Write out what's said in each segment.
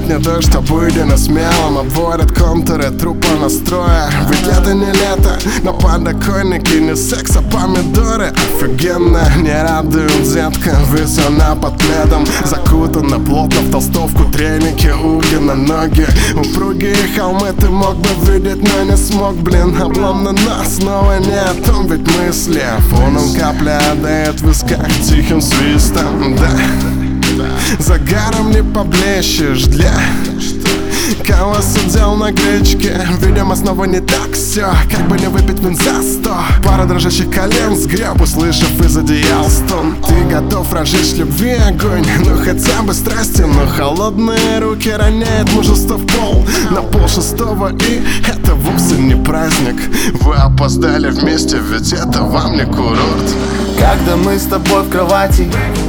сказать не то, что будем смелым. Обводят контуры трупа настроя. Ведь это не лето, на подоконнике не секс, а помидоры. Офигенно, не радуют, детка, весена под пледом. Закутана плотно в толстовку, треники, уги на ноги. Упругие холмы ты мог бы видеть, но не смог, блин. Облом на нас, снова не о том, ведь мысли фоном капля дает в висках тихим свистом, да. Загаром не поблещешь для кого сидел на гречке. Видимо, снова не так все, как бы не выпить вин за 100. Пара дрожащих колен сгреб, услышав из одеял стон. Ты готов разжечь любви огонь, ну хотя бы страсти. Но холодные руки роняют мужество в пол на 5:30, и это вовсе не праздник. Вы опоздали вместе, ведь это вам не курорт. Когда мы с тобой в кровати,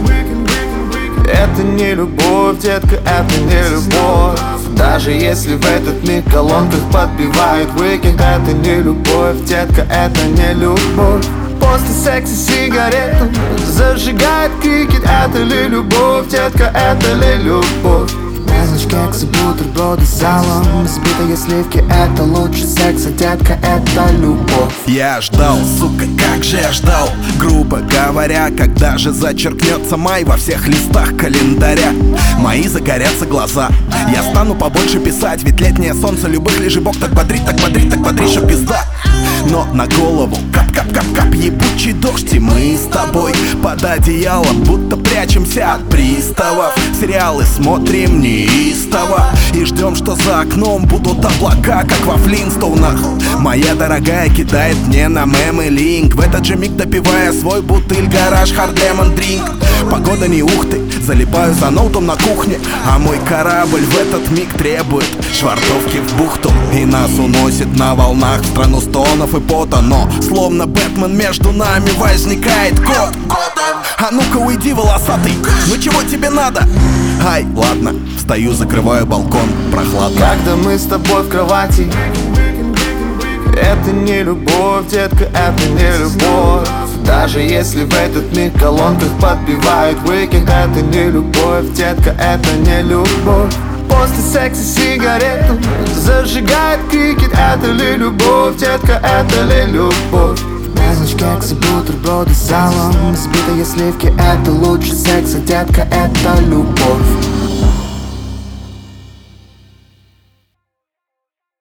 это не любовь, детка, это не любовь. Даже если в этот миг в колонках подбивает Weekend, это не любовь, детка, это не любовь. После секса сигарету зажигает крикет, это ли любовь, детка, это ли любовь. Мелочь, кексы, бутерброды с салом, взбитые сливки, это лучше секса, детка, это любовь. Я ждал, сука, как же я ждал, грубо говоря, когда же зачеркнется май во всех листах календаря. Мои загорятся глаза, я стану побольше писать, ведь летнее солнце любых лежебок так бодрит, так бодрит, так бодрит, что пизда. Но на голову кап-кап-кап-кап ебучий дождь, и мы с тобой под одеялом будто прячемся от приставов. Сериалы смотрим неистово и ждем, что за окном будут облака, как во Флинстоунах. Моя дорогая кидает мне на мемы линк, в этот же миг допивая свой бутыль гараж Hard Lemon Drink. Погода не ухты, залипаю за ноутом на кухне, а мой корабль в этот миг требует швартовки в бухту. И нас уносит на волнах в страну стонов и пота. Но словно Бэтмен между нами возникает кот. А ну-ка уйди, волосатый, ну чего тебе надо? Ай, ладно, встаю, закрываю балкон, прохладно. Когда мы с тобой в кровати, это не любовь, детка, это не любовь. Даже если в этот миг в колонках подбивает Weekend, это не любовь, детка, это не любовь. После секса сигарету зажигает крикет, это ли любовь, детка, это ли любовь. Мелочь, кексы, бутерброды с салом, взбитые сливки, это лучше секса, детка, это любовь.